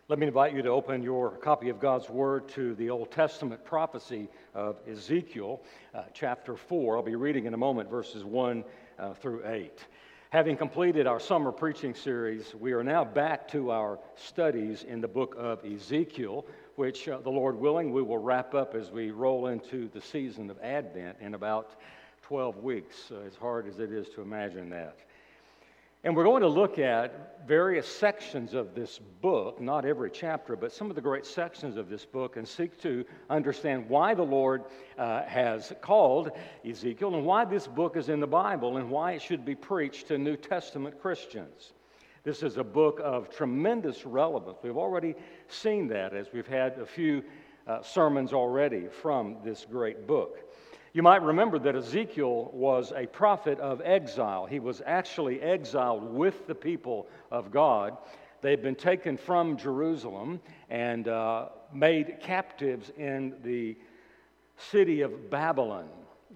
Let me invite you to open your copy of God's Word to the Old Testament prophecy of Ezekiel, chapter 4. I'll be reading in a moment verses 1 through 8. Having completed our summer preaching series, we are now back to our studies in the book of Ezekiel, which, the Lord willing, we will wrap up as we roll into the season of Advent in about 12 weeks, as hard as it is to imagine that. And we're going to look at various sections of this book, not every chapter, but some of the great sections of this book, and seek to understand why the Lord has called Ezekiel and why this book is in the Bible and why it should be preached to New Testament Christians. This is a book of tremendous relevance. We've already seen that as we've had a few sermons already from this great book. You might remember that Ezekiel was a prophet of exile. He was actually exiled with the people of God. They'd been taken from Jerusalem and made captives in the city of Babylon,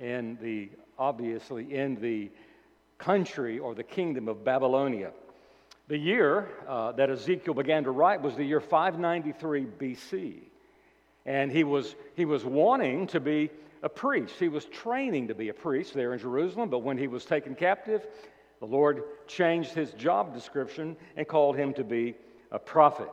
obviously in the country or the kingdom of Babylonia. The year that Ezekiel began to write was the year 593 BC. And he was wanting to be a priest. He was training to be a priest there in Jerusalem, but when he was taken captive, the Lord changed his job description and called him to be a prophet.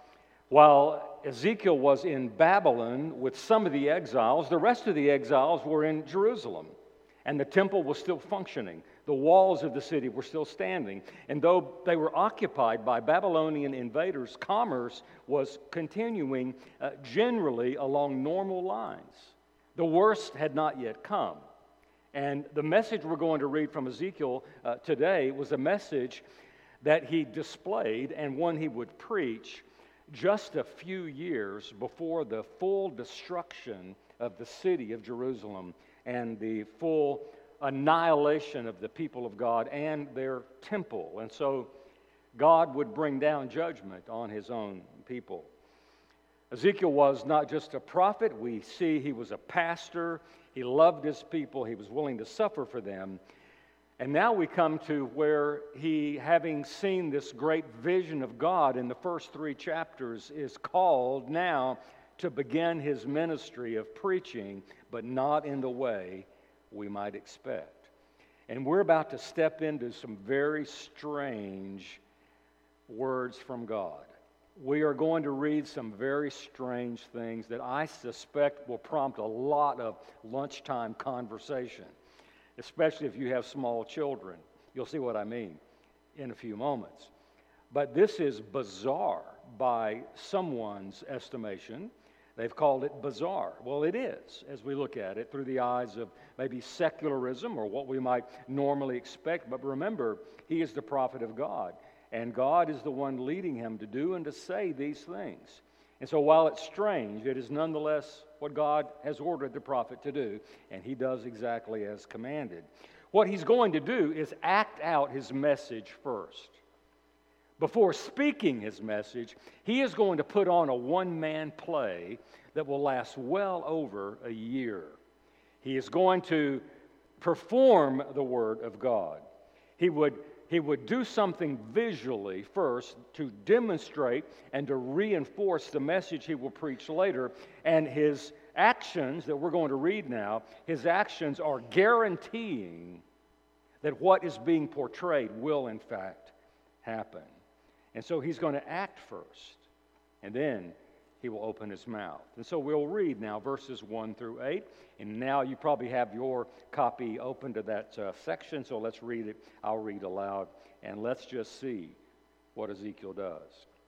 While Ezekiel was in Babylon with some of the exiles, the rest of the exiles were in Jerusalem, and the temple was still functioning. The walls of the city were still standing, and though they were occupied by Babylonian invaders, commerce was continuing generally along normal lines. The worst had not yet come. And the message we're going to read from Ezekiel today was a message that he displayed and one he would preach just a few years before the full destruction of the city of Jerusalem and the full annihilation of the people of God and their temple. And so God would bring down judgment on his own people. Ezekiel was not just a prophet. We see he was a pastor. He loved his people. He was willing to suffer for them. And now we come to where he, having seen this great vision of God in the first 3 chapters, is called now to begin his ministry of preaching, but not in the way we might expect. And we're about to step into some very strange words from God. We are going to read some very strange things that I suspect will prompt a lot of lunchtime conversation, especially if you have small children. You'll see what I mean in a few moments. But this is bizarre by someone's estimation. They've called it bizarre. Well, it is, as we look at it through the eyes of maybe secularism or what we might normally expect. But remember, he is the prophet of God. And God is the one leading him to do and to say these things. And so while it's strange, it is nonetheless what God has ordered the prophet to do, and he does exactly as commanded. What he's going to do is act out his message first. Before speaking his message, he is going to put on a one-man play that will last well over a year. He is going to perform the Word of God. He would do something visually first to demonstrate and to reinforce the message he will preach later. And his actions that we're going to read now, his actions are guaranteeing that what is being portrayed will in fact happen. And so he's going to act first, and then he will open his mouth. And so we'll read now verses 1 through 8. And now you probably have your copy open to that section, so let's read it. I'll read aloud, and let's just see what Ezekiel does.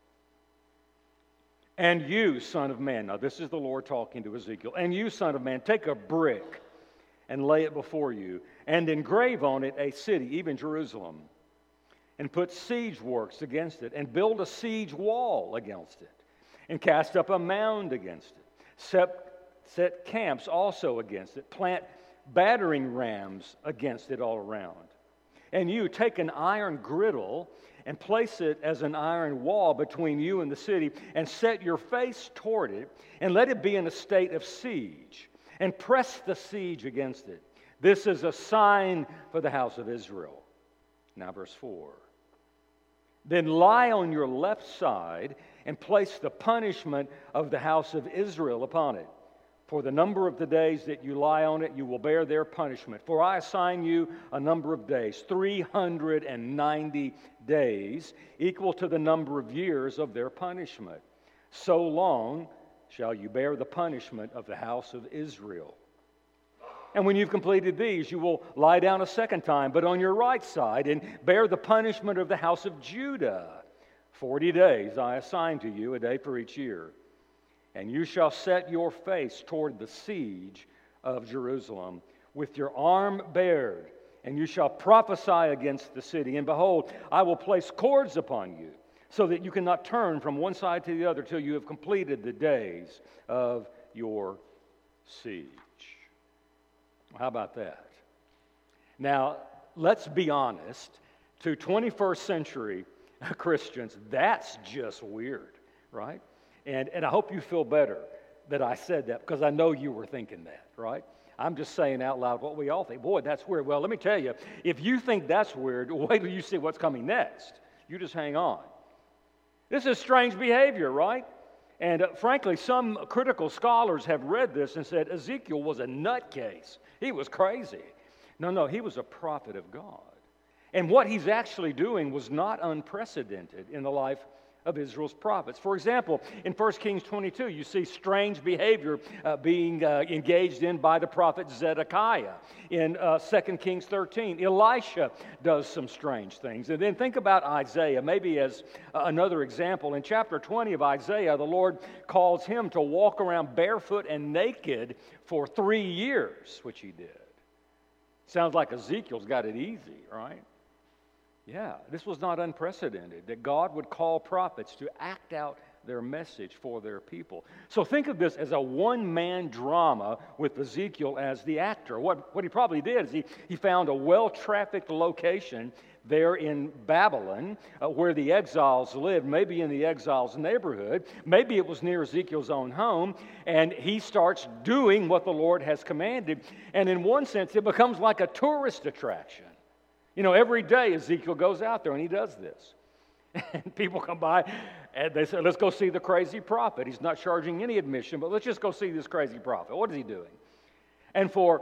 And you, son of man, now this is the Lord talking to Ezekiel, and you, son of man, take a brick and lay it before you, and engrave on it a city, even Jerusalem, and put siege works against it, and build a siege wall against it, and cast up a mound against it. Set camps also against it. Plant battering rams against it all around. And you take an iron griddle and place it as an iron wall between you and the city, and set your face toward it, and let it be in a state of siege, and press the siege against it. This is a sign for the house of Israel. Now verse 4. Then lie on your left side and place the punishment of the house of Israel upon it. For the number of the days that you lie on it, you will bear their punishment. For I assign you a number of days, 390 days, equal to the number of years of their punishment. So long shall you bear the punishment of the house of Israel. And when you've completed these, you will lie down a second time, but on your right side, and bear the punishment of the house of Judah. 40 days I assign to you, a day for each year. And you shall set your face toward the siege of Jerusalem with your arm bared, and you shall prophesy against the city. And behold, I will place cords upon you, so that you cannot turn from one side to the other till you have completed the days of your siege. How about that? Now, let's be honest. To 21st century Christians, that's just weird, right? And I hope you feel better that I said that, because I know you were thinking that, right? I'm just saying out loud what we all think. Boy, that's weird. Well, let me tell you, if you think that's weird, wait till you see what's coming next. You just hang on. This is strange behavior, right? And frankly, some critical scholars have read this and said Ezekiel was a nutcase. He was crazy. No, he was a prophet of God. And what he's actually doing was not unprecedented in the life of Israel's prophets. For example, in 1 Kings 22, you see strange behavior being engaged in by the prophet Zedekiah. In 2 Kings 13, Elisha does some strange things. And then think about Isaiah, maybe as another example. In chapter 20 of Isaiah, the Lord calls him to walk around barefoot and naked for 3 years, which he did. Sounds like Ezekiel's got it easy, right? Yeah, this was not unprecedented, that God would call prophets to act out their message for their people. So think of this as a one-man drama with Ezekiel as the actor. What he probably did is he found a well-trafficked location there in Babylon where the exiles lived, maybe in the exiles' neighborhood. Maybe it was near Ezekiel's own home, and he starts doing what the Lord has commanded. And in one sense, it becomes like a tourist attraction. You know, every day Ezekiel goes out there and he does this. And people come by and they say, let's go see the crazy prophet. He's not charging any admission, but let's just go see this crazy prophet. What is he doing? And for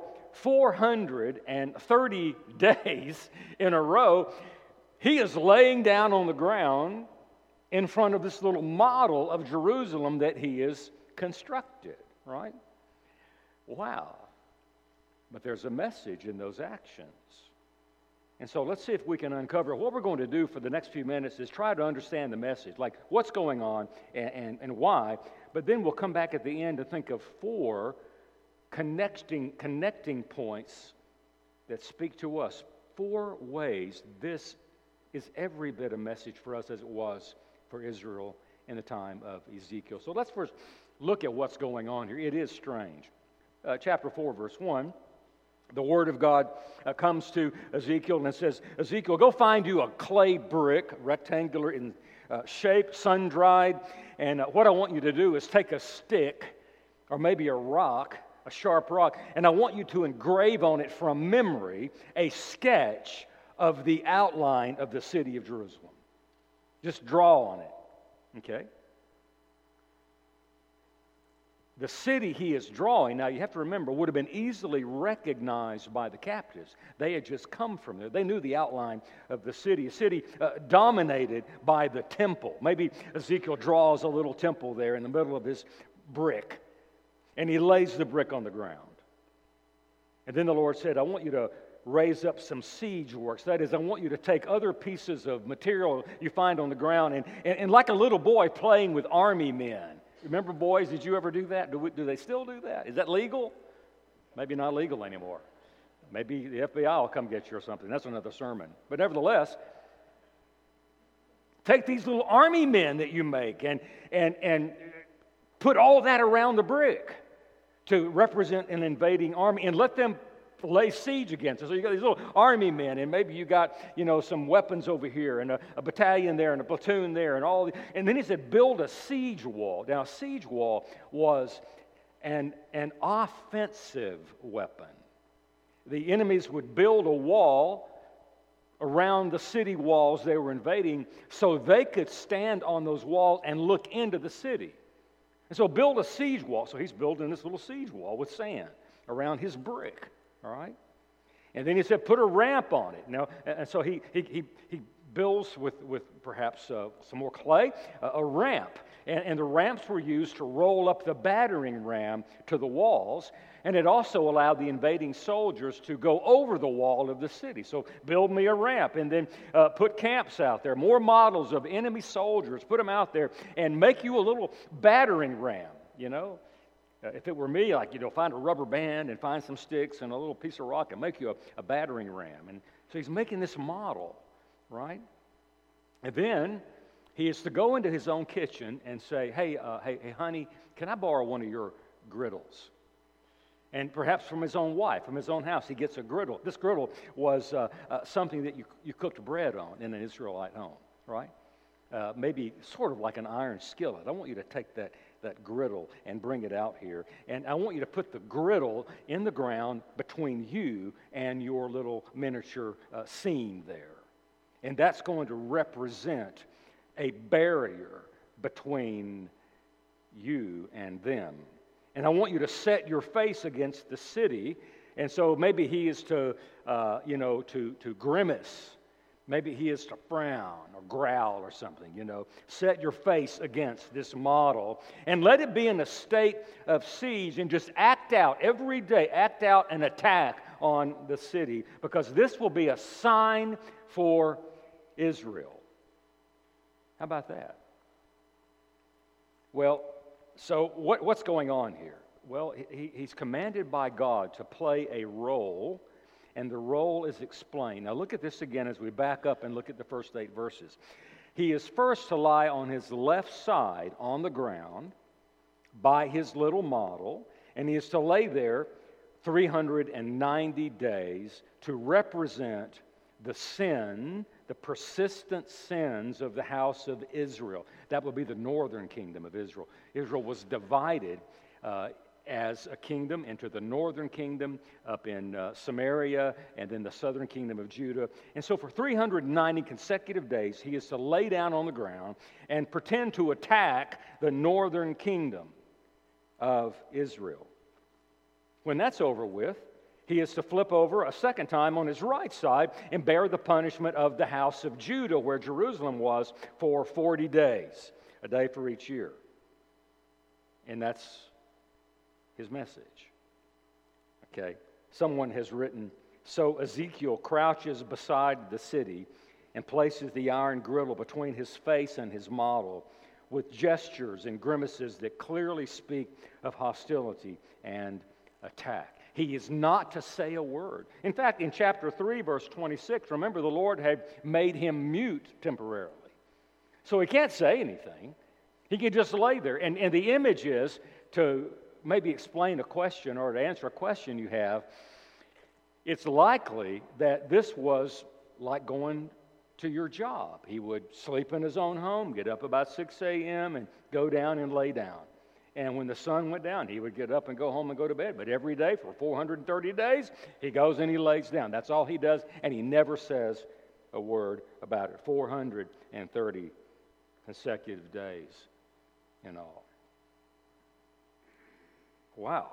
430 days in a row, he is laying down on the ground in front of this little model of Jerusalem that he has constructed, right? Wow. But there's a message in those actions. And so let's see if we can uncover. What we're going to do for the next few minutes is try to understand the message, like what's going on and why. But then we'll come back at the end to think of 4 connecting points that speak to us. 4 ways this is every bit a message for us as it was for Israel in the time of Ezekiel. So let's first look at what's going on here. It is strange. Chapter 4, verse 1. The word of God comes to Ezekiel and says, Ezekiel, go find you a clay brick, rectangular in shape, sun-dried, and what I want you to do is take a stick or maybe a rock, a sharp rock, and I want you to engrave on it from memory a sketch of the outline of the city of Jerusalem. Just draw on it, okay? The city he is drawing, now you have to remember, would have been easily recognized by the captives. They had just come from there. They knew the outline of the city. A city dominated by the temple. Maybe Ezekiel draws a little temple there in the middle of his brick, and he lays the brick on the ground. And then the Lord said, I want you to raise up some siege works. That is, I want you to take other pieces of material you find on the ground, and like a little boy playing with army men. Remember, boys, did you ever do that? Do they still do that? Is that legal? Maybe not legal anymore. Maybe the FBI will come get you or something. That's another sermon. But nevertheless, take these little army men that you make and put all that around the brick to represent an invading army and let them lay siege against it. So you got these little army men, and maybe you got, some weapons over here, and a battalion there, and a platoon there, and all. And then he said, build a siege wall. Now, a siege wall was an offensive weapon. The enemies would build a wall around the city walls they were invading so they could stand on those walls and look into the city. And so build a siege wall. So he's building this little siege wall with sand around his brick, all right? And then he said, put a ramp on it. Now, and so he builds with perhaps some more clay, a ramp. And the ramps were used to roll up the battering ram to the walls. And it also allowed the invading soldiers to go over the wall of the city. So build me a ramp and then put camps out there, more models of enemy soldiers, put them out there and make you a little battering ram, you know. If it were me, like, find a rubber band and find some sticks and a little piece of rock and make you a battering ram. And so he's making this model, right? And then he is to go into his own kitchen and say, hey, honey, can I borrow one of your griddles? And perhaps from his own wife, from his own house, he gets a griddle. This griddle was something that you cooked bread on in an Israelite home, right? Maybe sort of like an iron skillet. I want you to take that griddle and bring it out here. And I want you to put the griddle in the ground between you and your little miniature scene there. And that's going to represent a barrier between you and them. And I want you to set your face against the city. And so maybe he is to grimace. Maybe he is to frown or growl or something, Set your face against this model and let it be in a state of siege and just act out every day, act out an attack on the city because this will be a sign for Israel. How about that? Well, so what's going on here? Well, he's commanded by God to play a role, and the role is explained. Now look at this again as we back up and look at the first 8 verses. He is first to lie on his left side on the ground by his little model, and he is to lay there 390 days to represent the sin, the persistent sins of the house of Israel. That would be the northern kingdom of Israel. Israel was divided as a kingdom into the northern kingdom up in Samaria and then the southern kingdom of Judah. And so for 390 consecutive days, he is to lay down on the ground and pretend to attack the northern kingdom of Israel. When that's over with, he is to flip over a second time on his right side and bear the punishment of the house of Judah, where Jerusalem was, for 40 days, a day for each year. And that's his message. Okay, someone has written, so Ezekiel crouches beside the city and places the iron griddle between his face and his model with gestures and grimaces that clearly speak of hostility and attack. He is not to say a word. In fact, in chapter 3, verse 26, remember the Lord had made him mute temporarily. So he can't say anything. He can just lay there. And the image is to maybe explain a question or to answer a question you have. It's likely that this was like going to your job. He would sleep in his own home, get up about 6 a.m. and go down and lay down. And when the sun went down, he would get up and go home and go to bed. But every day for 430 days, he goes and he lays down. That's all he does, and he never says a word about it. 430 consecutive days in all. Wow.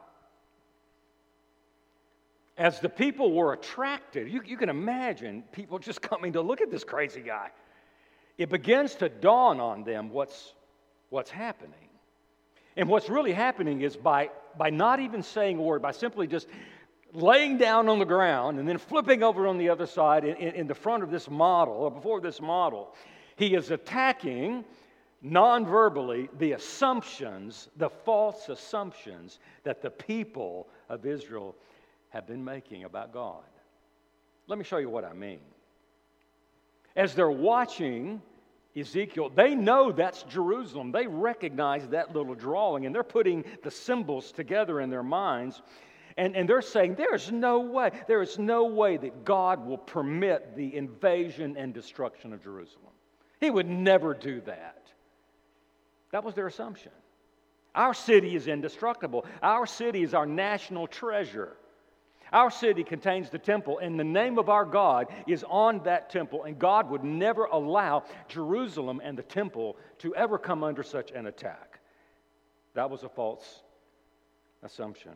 As the people were attracted, you can imagine people just coming to look at this crazy guy. It begins to dawn on them what's happening. And what's really happening is by not even saying a word, by simply just laying down on the ground and then flipping over on the other side in the front of this model, or before this model, he is attacking non-verbally the assumptions, the false assumptions that the people of Israel have been making about God. Let me show you what I mean. As they're watching Ezekiel, they know that's Jerusalem. They recognize that little drawing, and they're putting the symbols together in their minds, and they're saying, there is no way that God will permit the invasion and destruction of Jerusalem. He would never do that. That was their assumption. Our city is indestructible. Our city is our national treasure. Our city contains the temple, and the name of our God is on that temple, and God would never allow Jerusalem and the temple to ever come under such an attack. That was a false assumption.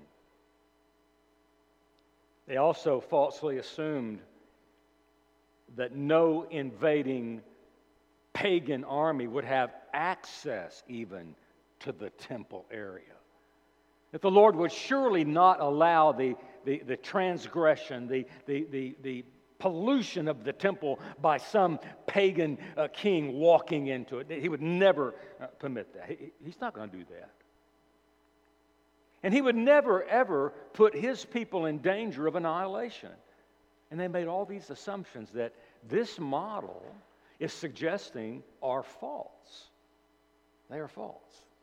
They also falsely assumed that no invading pagan army would have access even to the temple area. That the Lord would surely not allow the transgression, the pollution of the temple by some pagan king walking into it. He would never permit that. He's not going to do that. And he would never, ever put his people in danger of annihilation. And they made all these assumptions that this model is suggesting are false. They are false.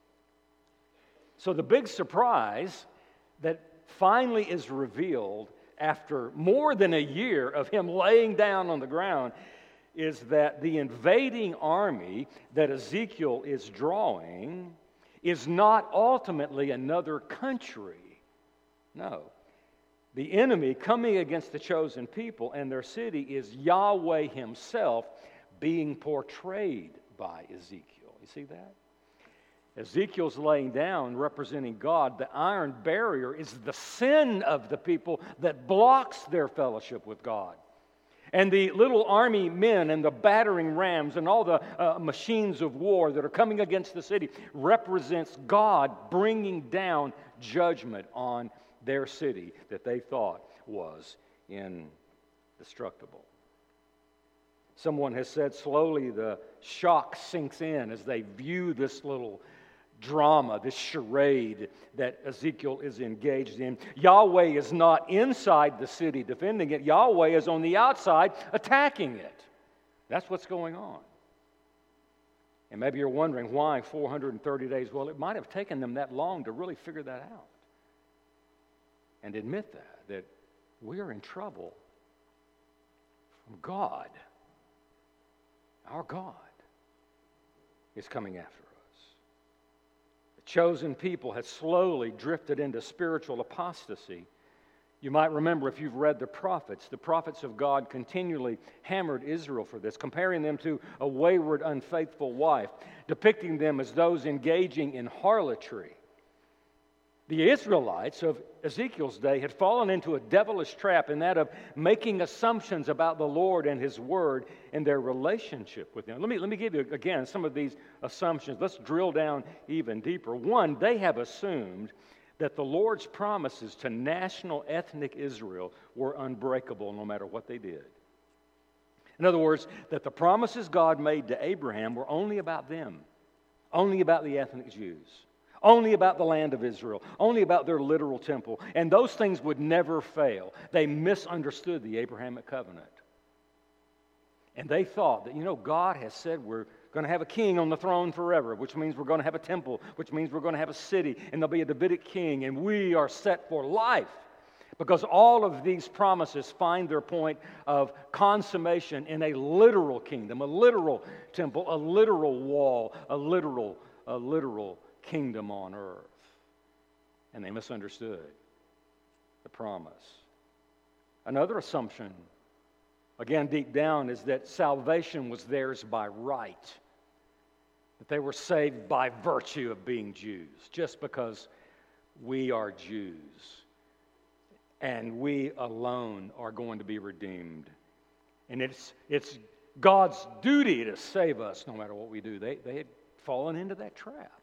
So the big surprise that finally is revealed after more than a year of him laying down on the ground is that the invading army that Ezekiel is drawing is not ultimately another country. No. The enemy coming against the chosen people and their city is Yahweh himself being portrayed by Ezekiel. You see that? Ezekiel's laying down, representing God. The iron barrier is the sin of the people that blocks their fellowship with God. And the little army men and the battering rams and all the machines of war that are coming against the city represents God bringing down judgment on their city that they thought was indestructible. Someone has said slowly the shock sinks in as they view this little drama, this charade that Ezekiel is engaged in. Yahweh is not inside the city defending it. Yahweh is on the outside attacking it. That's what's going on. And maybe you're wondering why 430 days. Well, it might have taken them that long to really figure that out and admit that we are in trouble from God. Our God is coming after us. The chosen people had slowly drifted into spiritual apostasy. You might remember if you've read the prophets of God continually hammered Israel for this, comparing them to a wayward, unfaithful wife, depicting them as those engaging in harlotry. The Israelites of Ezekiel's day had fallen into a devilish trap in that of making assumptions about the Lord and His Word and their relationship with Him. Let me give you, again, some of these assumptions. Let's drill down even deeper. One, they have assumed that the Lord's promises to national ethnic Israel were unbreakable no matter what they did. In other words, that the promises God made to Abraham were only about them, only about the ethnic Jews. Only about the land of Israel, only about their literal temple. And those things would never fail. They misunderstood the Abrahamic covenant. And they thought that, God has said we're going to have a king on the throne forever, which means we're going to have a temple, which means we're going to have a city, and there'll be a Davidic king, and we are set for life. Because all of these promises find their point of consummation in a literal kingdom, a literal temple, a literal wall, a literal kingdom on earth. And they misunderstood the promise. Another assumption, again deep down, is that salvation was theirs by right. That they were saved by virtue of being Jews, just because we are Jews. And we alone are going to be redeemed. And it's God's duty to save us no matter what we do. They had fallen into that trap.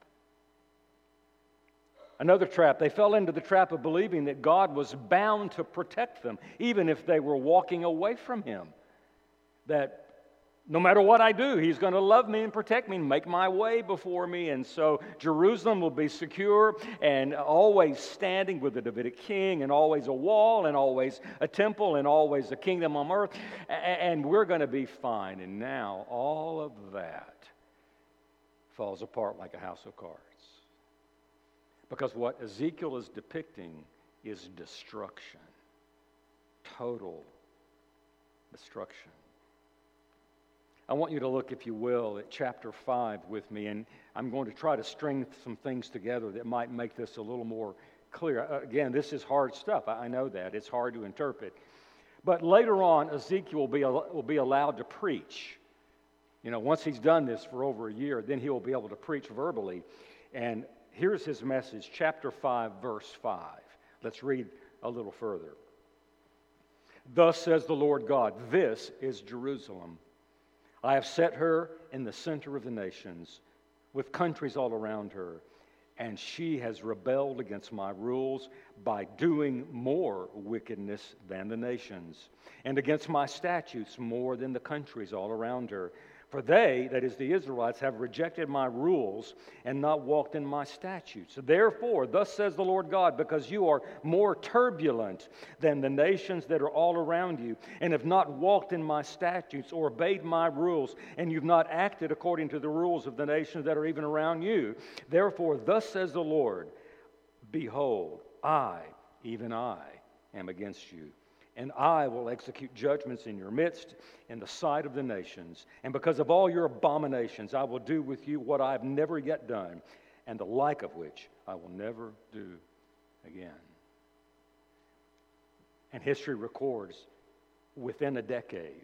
Another trap, they fell into the trap of believing that God was bound to protect them, even if they were walking away from Him. That no matter what I do, He's going to love me and protect me and make my way before me. And so Jerusalem will be secure and always standing with the Davidic king, and always a wall, and always a temple, and always a kingdom on earth. And we're going to be fine. And now all of that falls apart like a house of cards. Because what Ezekiel is depicting is destruction. Total destruction. I want you to look, if you will, at chapter 5 with me, and I'm going to try to string some things together that might make this a little more clear. Again, this is hard stuff. I know that. It's hard to interpret. But later on, Ezekiel will be allowed to preach. You know, once he's done this for over a year, then he will be able to preach verbally. And here's his message, chapter 5, verse 5. Let's read a little further. Thus says the Lord God, this is Jerusalem. I have set her in the center of the nations, with countries all around her, and she has rebelled against my rules by doing more wickedness than the nations, and against my statutes more than the countries all around her. For they, that is the Israelites, have rejected my rules and not walked in my statutes. Therefore, thus says the Lord God, because you are more turbulent than the nations that are all around you, and have not walked in my statutes or obeyed my rules, and you've not acted according to the rules of the nations that are even around you. Therefore, thus says the Lord, behold, I, even I, am against you. And I will execute judgments in your midst in the sight of the nations. And because of all your abominations, I will do with you what I have never yet done, and the like of which I will never do again. And history records within a decade,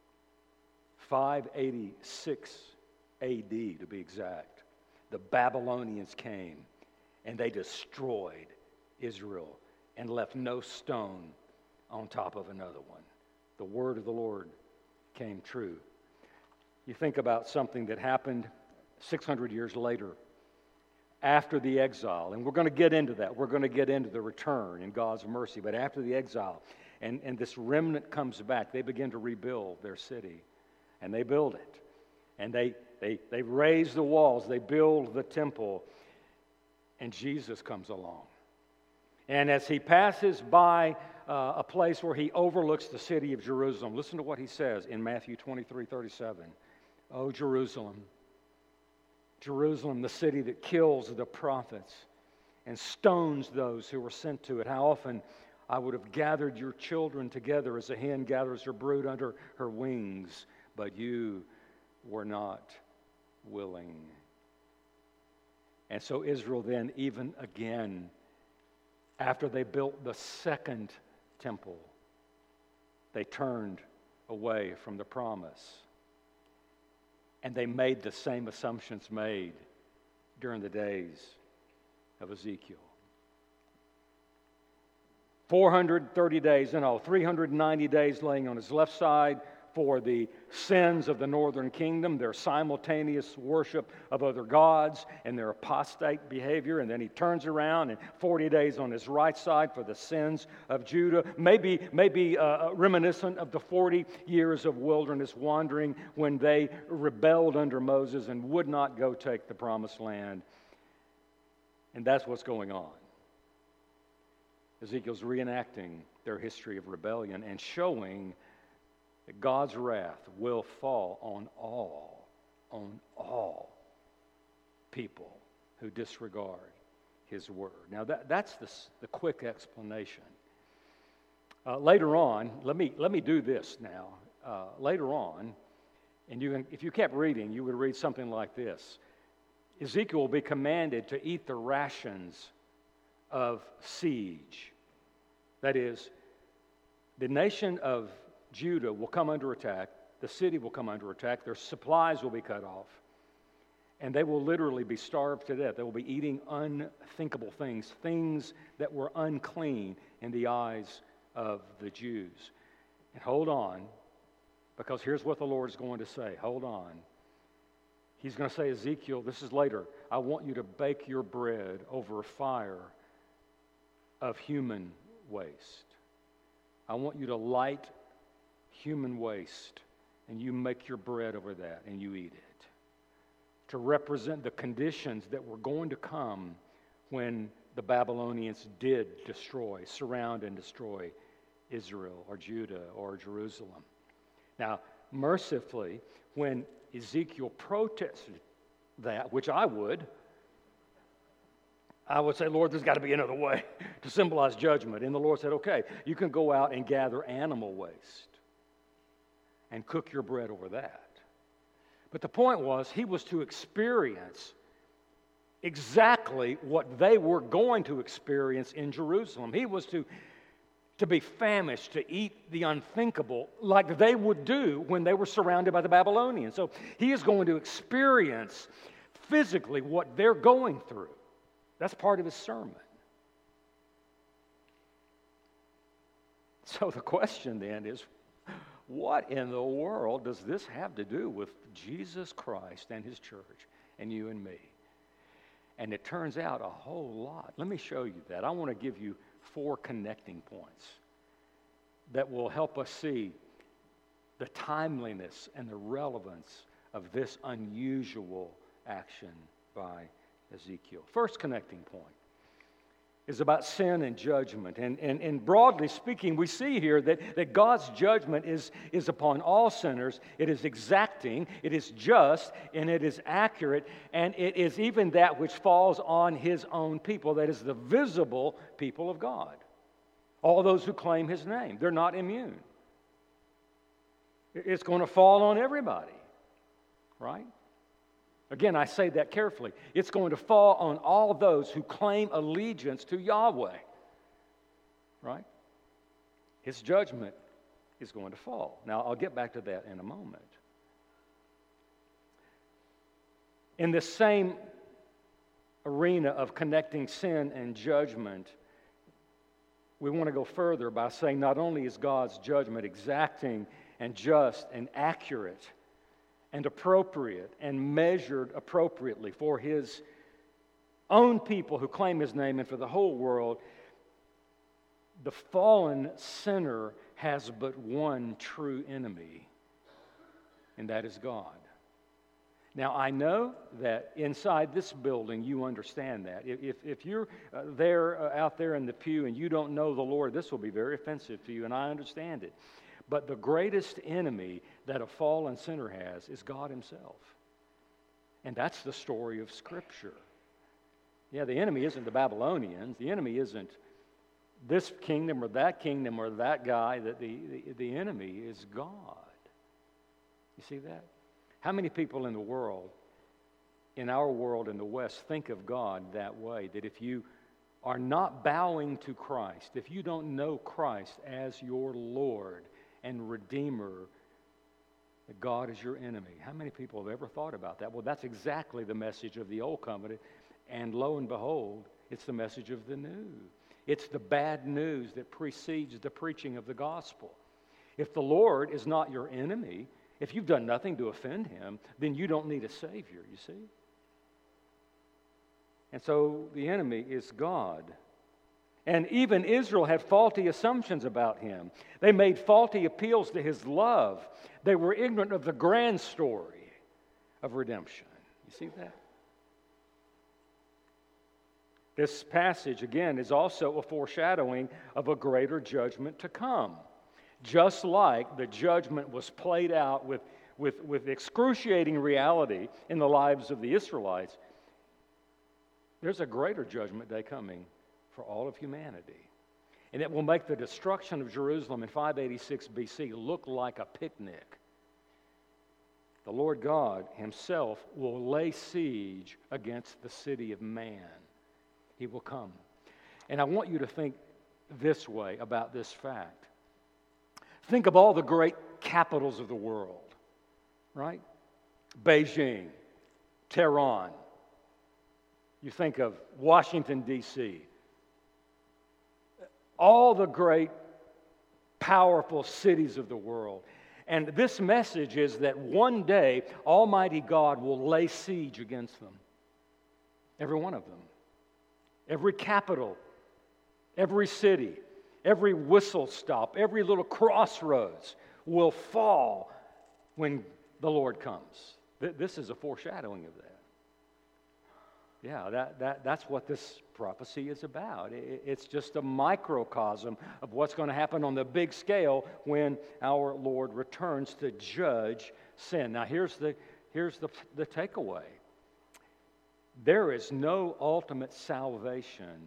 586 AD to be exact, the Babylonians came and they destroyed Israel and left no stone on top of another one. The word of the Lord came true. You think about something that happened 600 years later after the exile, and we're going to get into that. We're going to get into the return in God's mercy, but after the exile, and this remnant comes back, they begin to rebuild their city, and they build it. And they raise the walls, they build the temple, and Jesus comes along. And as he passes by a place where he overlooks the city of Jerusalem, listen to what he says in Matthew 23:37. Oh, Jerusalem, Jerusalem, the city that kills the prophets and stones those who were sent to it. How often I would have gathered your children together as a hen gathers her brood under her wings, but you were not willing. And so Israel then, even again, after they built the second temple, they turned away from the promise. And they made the same assumptions made during the days of Ezekiel. 430 days in all, 390 days laying on his left side for the sins of the northern kingdom, their simultaneous worship of other gods and their apostate behavior. And then he turns around and 40 days on his right side for the sins of Judah, maybe reminiscent of the 40 years of wilderness wandering when they rebelled under Moses and would not go take the promised land. And that's what's going on. Ezekiel's reenacting their history of rebellion and showing that God's wrath will fall on all people who disregard his word. Now that's the quick explanation. Later on, let me do this now. Later on, and if you kept reading, you would read something like this. Ezekiel will be commanded to eat the rations of siege. That is, the nation of Judah will come under attack, the city will come under attack, their supplies will be cut off, and they will literally be starved to death. They will be eating unthinkable things, things that were unclean in the eyes of the Jews. And hold on, because here's what the Lord's going to say. Hold on. He's going to say, Ezekiel, this is later, I want you to bake your bread over a fire of human waste. I want you to light human waste, and you make your bread over that, and you eat it. To represent the conditions that were going to come when the Babylonians did surround and destroy Israel or Judah or Jerusalem. Now, mercifully, when Ezekiel protested that, which I would say, Lord, there's got to be another way to symbolize judgment. And the Lord said, okay, you can go out and gather animal waste and cook your bread over that. But the point was, he was to experience exactly what they were going to experience in Jerusalem. He was to be famished, to eat the unthinkable like they would do when they were surrounded by the Babylonians. So he is going to experience physically what they're going through. That's part of his sermon. So the question then is, what in the world does this have to do with Jesus Christ and his church and you and me? And it turns out a whole lot. Let me show you that. I want to give you 4 connecting points that will help us see the timeliness and the relevance of this unusual action by Ezekiel. First connecting point is about sin and judgment. And broadly speaking, we see here that God's judgment is upon all sinners. It is exacting, it is just, and it is accurate, and it is even that which falls on his own people, that is the visible people of God. All those who claim his name, they're not immune. It's going to fall on everybody, right? Again, I say that carefully. It's going to fall on all those who claim allegiance to Yahweh, right? His judgment is going to fall. Now, I'll get back to that in a moment. In this same arena of connecting sin and judgment, we want to go further by saying not only is God's judgment exacting and just and accurate and appropriate and measured appropriately for his own people who claim his name and for the whole world, the fallen sinner has but one true enemy, and that is God. Now, I know that inside this building you understand that. If you're out there in the pew and you don't know the Lord, this will be very offensive to you, and I understand it. But the greatest enemy that a fallen sinner has is God himself. And that's the story of Scripture. Yeah, the enemy isn't the Babylonians. The enemy isn't this kingdom or that guy. The enemy is God. You see that? How many people in the world, in our world in the West, think of God that way? That if you are not bowing to Christ, if you don't know Christ as your Lord and Redeemer, that God is your enemy. How many people have ever thought about that? Well, that's exactly the message of the Old Covenant, and lo and behold, it's the message of the New. It's the bad news that precedes the preaching of the gospel. If the Lord is not your enemy, if you've done nothing to offend him, then you don't need a Savior, you see? And so the enemy is God. And even Israel had faulty assumptions about him. They made faulty appeals to his love. They were ignorant of the grand story of redemption. You see that? This passage, again, is also a foreshadowing of a greater judgment to come. Just like the judgment was played out with excruciating reality in the lives of the Israelites, there's a greater judgment day coming for all of humanity. And it will make the destruction of Jerusalem in 586 BC look like a picnic. The Lord God himself will lay siege against the city of man. He will come. And I want you to think this way about this fact. Think of all the great capitals of the world, right? Beijing, Tehran. You think of Washington, D.C. All the great, powerful cities of the world. And this message is that one day Almighty God will lay siege against them. Every one of them. Every capital, every city, every whistle stop, every little crossroads will fall when the Lord comes. This is a foreshadowing of that. Yeah, that's what this prophecy is about. It's just a microcosm of what's going to happen on the big scale when our Lord returns to judge sin. Now, here's the takeaway. There is no ultimate salvation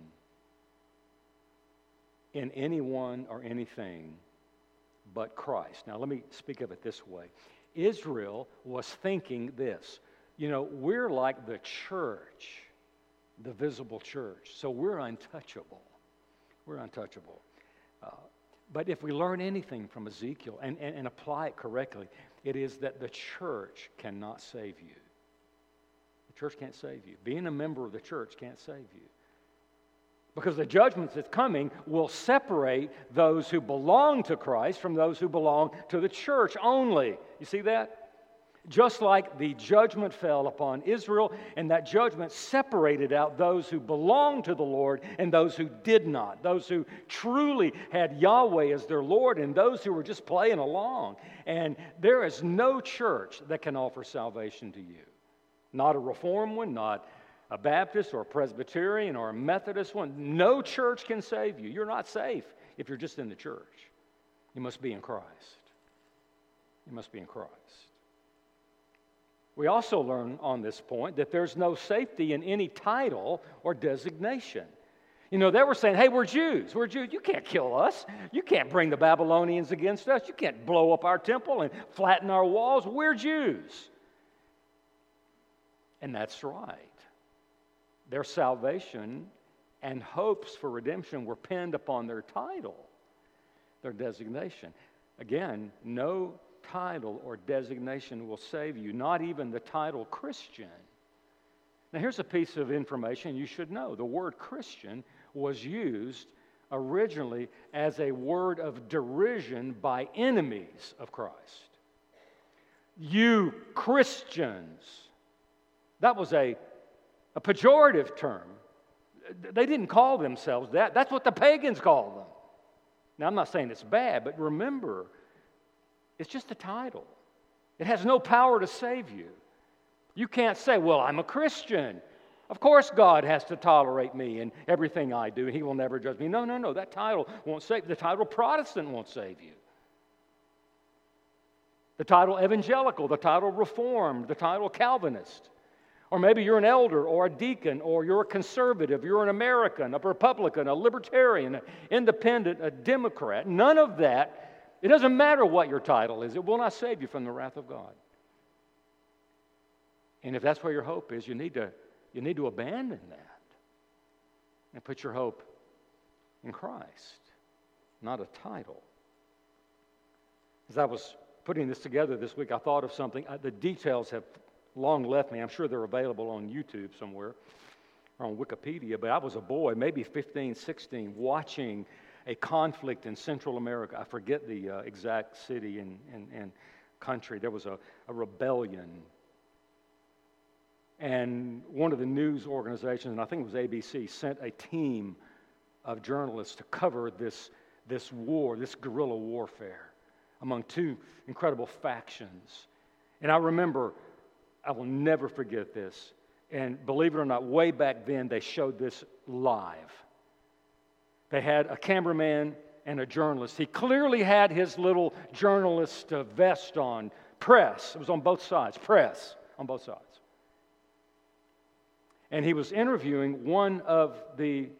in anyone or anything but Christ. Now, let me speak of it this way. Israel was thinking this. You know, we're like the church. the visible church. So we're untouchable. We're untouchable. But if we learn anything from Ezekiel and apply it correctly, it is that the church cannot save you. The church can't save you. Being a member of the church can't save you. Because the judgment that's coming will separate those who belong to Christ from those who belong to the church only. You see that? Just like the judgment fell upon Israel, and that judgment separated out those who belonged to the Lord and those who did not, those who truly had Yahweh as their Lord and those who were just playing along. And there is no church that can offer salvation to you. Not a Reformed one, not a Baptist or a Presbyterian or a Methodist one. No church can save you. You're not safe if you're just in the church. You must be in Christ. You must be in Christ. We also learn on this point that there's no safety in any title or designation. You know, they were saying, hey, we're Jews. We're Jews. You can't kill us. You can't bring the Babylonians against us. You can't blow up our temple and flatten our walls. We're Jews. And that's right. Their salvation and hopes for redemption were pinned upon their title, their designation. Again, no title or designation will save you, not even the title Christian. Now, here's a piece of information you should know. The word Christian was used originally as a word of derision by enemies of Christ. You Christians. That was a pejorative term. They didn't call themselves that. That's what the pagans called them. Now, I'm not saying it's bad, but remember, it's just a title. It has no power to save you. You can't say, well, I'm a Christian. Of course God has to tolerate me and everything I do, and He will never judge me. No. That title won't save you. The title Protestant won't save you. The title Evangelical, the title Reformed, the title Calvinist. Or maybe you're an elder or a deacon, or you're a conservative, you're an American, a Republican, a Libertarian, an Independent, a Democrat. None of that. It doesn't matter what your title is. It will not save you from the wrath of God. And if that's where your hope is, you need to abandon that and put your hope in Christ, not a title. As I was putting this together this week, I thought of something. The details have long left me. I'm sure they're available on YouTube somewhere or on Wikipedia. But I was a boy, maybe 15, 16, watching a conflict in Central America. I forget the exact city and country. There was a rebellion. And one of the news organizations, and I think it was ABC, sent a team of journalists to cover this war, this guerrilla warfare among two incredible factions. And I remember, I will never forget this. And believe it or not, way back then, they showed this live. They had a cameraman and a journalist. He clearly had his little journalist vest on. Press. It was on both sides. Press on both sides. And he was interviewing one of the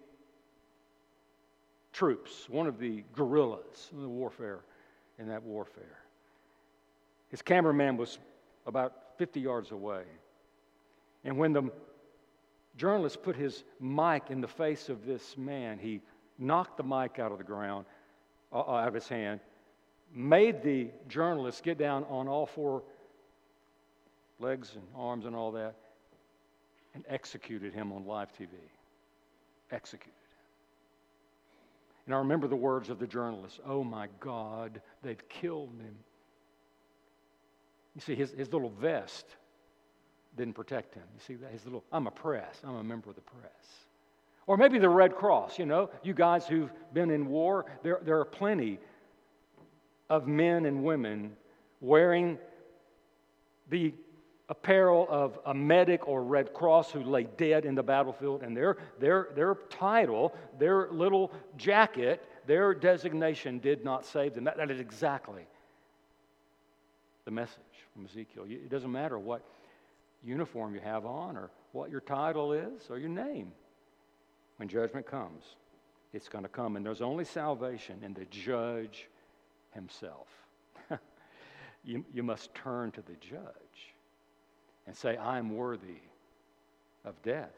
troops, one of the guerrillas in the warfare, in that warfare. His cameraman was about 50 yards away. And when the journalist put his mic in the face of this man, he knocked the mic out of the ground, out of his hand, made the journalist get down on all four legs and arms and all that, and executed him on live TV. Executed him. And I remember the words of the journalist, "Oh my God, they've killed him." You see, his little vest didn't protect him. You see that? I'm a member of the press. Or maybe the Red Cross, you guys who've been in war, there are plenty of men and women wearing the apparel of a medic or Red Cross who lay dead in the battlefield, and their title, their little jacket, their designation did not save them. That is exactly the message from Ezekiel. It doesn't matter what uniform you have on or what your title is or your name. When judgment comes, it's going to come, and there's only salvation in the judge himself. You must turn to the judge and say, I'm worthy of death.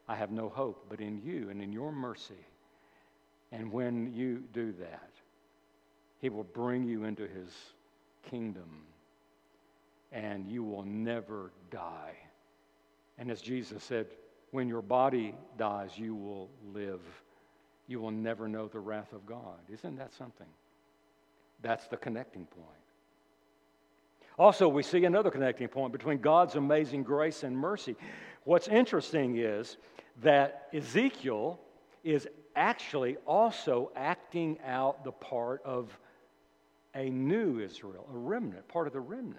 I have no hope but in you and in your mercy. And when you do that, He will bring you into His kingdom, and you will never die. And as Jesus said, when your body dies, you will live. You will never know the wrath of God. Isn't that something? That's the connecting point. Also, we see another connecting point between God's amazing grace and mercy. What's interesting is that Ezekiel is actually also acting out the part of a new Israel, a remnant, part of the remnant.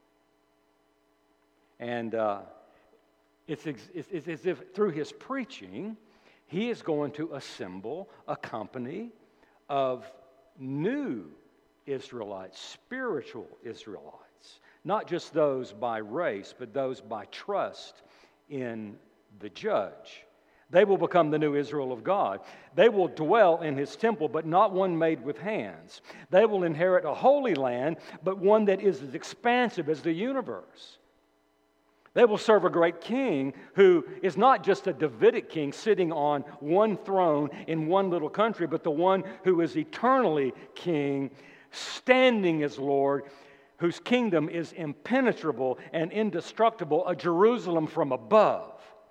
And it's as if through his preaching, he is going to assemble a company of new Israelites, spiritual Israelites. Not just those by race, but those by trust in the judge. They will become the new Israel of God. They will dwell in His temple, but not one made with hands. They will inherit a holy land, but one that is as expansive as the universe. They will serve a great king who is not just a Davidic king sitting on one throne in one little country, but the one who is eternally king, standing as Lord, whose kingdom is impenetrable and indestructible, a Jerusalem from above.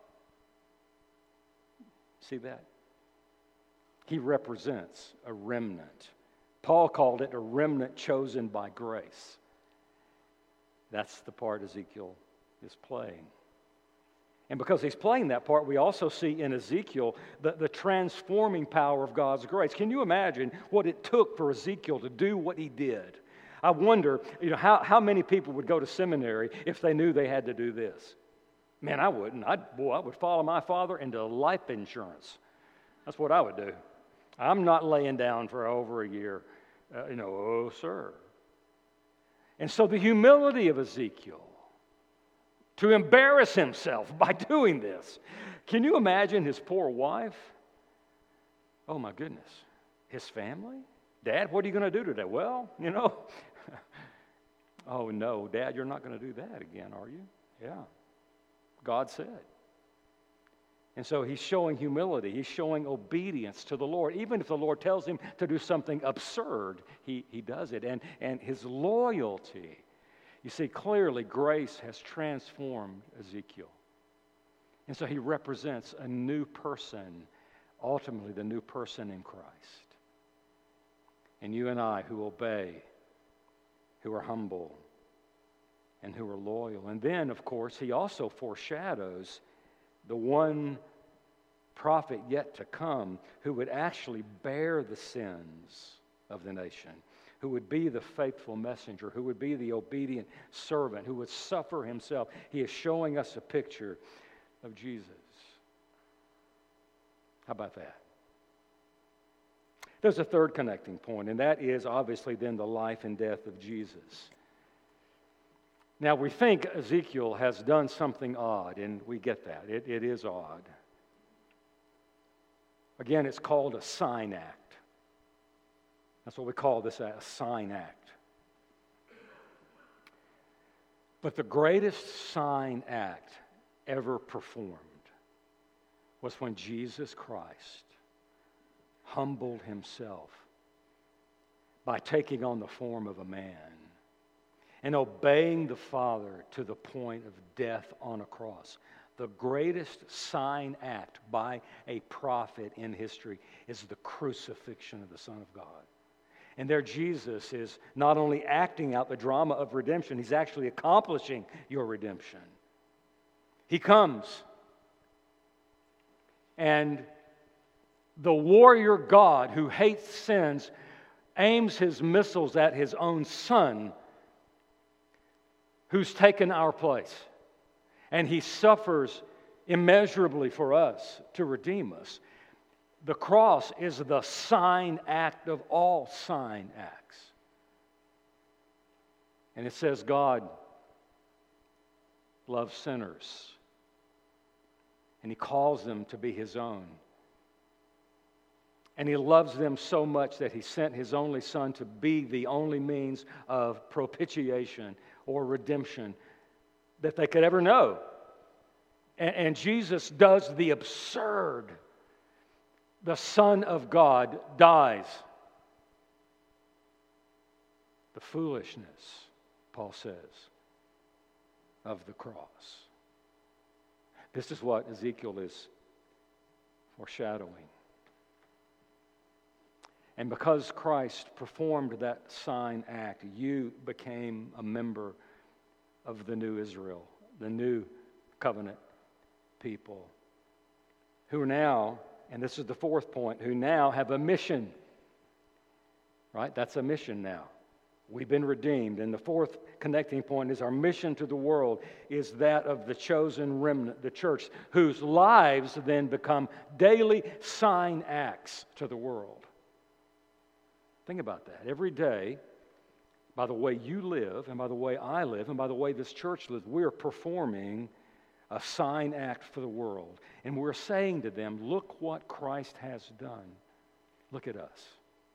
See that? He represents a remnant. Paul called it a remnant chosen by grace. That's the part Ezekiel is playing. And because he's playing that part, we also see in Ezekiel the transforming power of God's grace. Can you imagine what it took for Ezekiel to do what he did? I wonder, how many people would go to seminary if they knew they had to do this? Man, I wouldn't. I would follow my father into life insurance. That's what I would do. I'm not laying down for over a year. Oh, sir. And so the humility of Ezekiel to embarrass himself by doing this. Can you imagine his poor wife? Oh, my goodness. His family? Dad, what are you going to do today? Well, oh, no, Dad, you're not going to do that again, are you? Yeah. God said. And so he's showing humility. He's showing obedience to the Lord. Even if the Lord tells him to do something absurd, he does it. And his loyalty. You see, clearly grace has transformed Ezekiel. And so he represents a new person, ultimately the new person in Christ. And you and I who obey, who are humble, and who are loyal. And then, of course, he also foreshadows the one prophet yet to come who would actually bear the sins of the nation, who would be the faithful messenger, who would be the obedient servant, who would suffer himself. He is showing us a picture of Jesus. How about that? There's a third connecting point, and that is obviously then the life and death of Jesus. Now, we think Ezekiel has done something odd, and we get that. It is odd. Again, it's called a sign act. That's what we call this, a sign act. But the greatest sign act ever performed was when Jesus Christ humbled himself by taking on the form of a man and obeying the Father to the point of death on a cross. The greatest sign act by a prophet in history is the crucifixion of the Son of God. And there Jesus is not only acting out the drama of redemption, he's actually accomplishing your redemption. He comes, and the warrior God who hates sins aims his missiles at his own Son, who's taken our place. And he suffers immeasurably for us to redeem us. The cross is the sign act of all sign acts. And it says God loves sinners. And he calls them to be his own. And he loves them so much that he sent his only Son to be the only means of propitiation or redemption that they could ever know. And Jesus does the absurd. The Son of God dies. The foolishness, Paul says, of the cross. This is what Ezekiel is foreshadowing. And because Christ performed that sign act, you became a member of the new Israel, the new covenant people, who are now, and this is the fourth point, who now have a mission. Right? That's a mission now. We've been redeemed. And the fourth connecting point is our mission to the world is that of the chosen remnant, the church, whose lives then become daily sign acts to the world. Think about that. Every day, by the way you live, and by the way I live, and by the way this church lives, we're performing a sign act for the world. And we're saying to them, look what Christ has done. Look at us.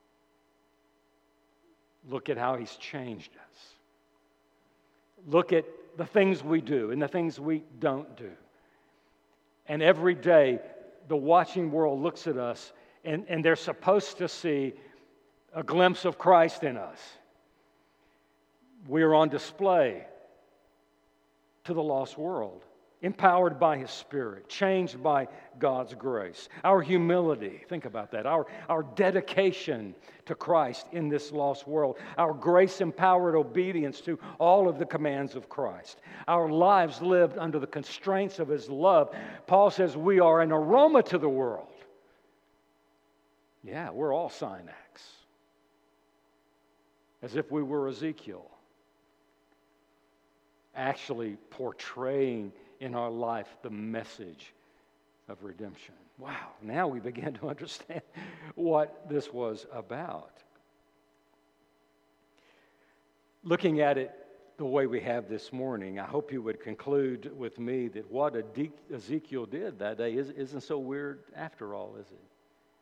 Look at how He's changed us. Look at the things we do and the things we don't do. And every day, the watching world looks at us and they're supposed to see a glimpse of Christ in us. We're on display to the lost world, empowered by His Spirit, changed by God's grace. Our humility, think about that, our dedication to Christ in this lost world, our grace-empowered obedience to all of the commands of Christ, our lives lived under the constraints of His love. Paul says we are an aroma to the world. Yeah, we're all sign acts. As if we were Ezekiel, actually portraying in our life the message of redemption. Wow, now we begin to understand what this was about. Looking at it the way we have this morning, I hope you would conclude with me that what Ezekiel did that day isn't so weird after all, is it?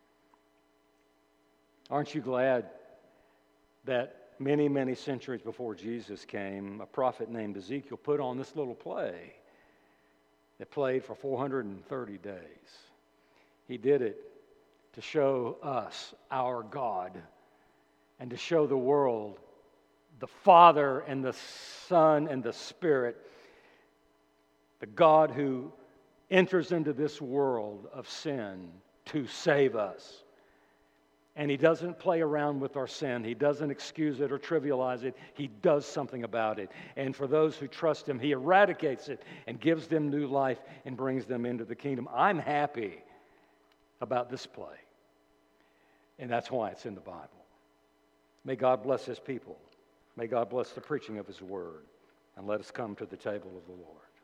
Aren't you glad that many, many centuries before Jesus came, a prophet named Ezekiel put on this little play that played for 430 days. He did it to show us our God and to show the world the Father and the Son and the Spirit, the God who enters into this world of sin to save us. And He doesn't play around with our sin. He doesn't excuse it or trivialize it. He does something about it. And for those who trust Him, He eradicates it and gives them new life and brings them into the kingdom. I'm happy about this play. And that's why it's in the Bible. May God bless His people. May God bless the preaching of His word. And let us come to the table of the Lord.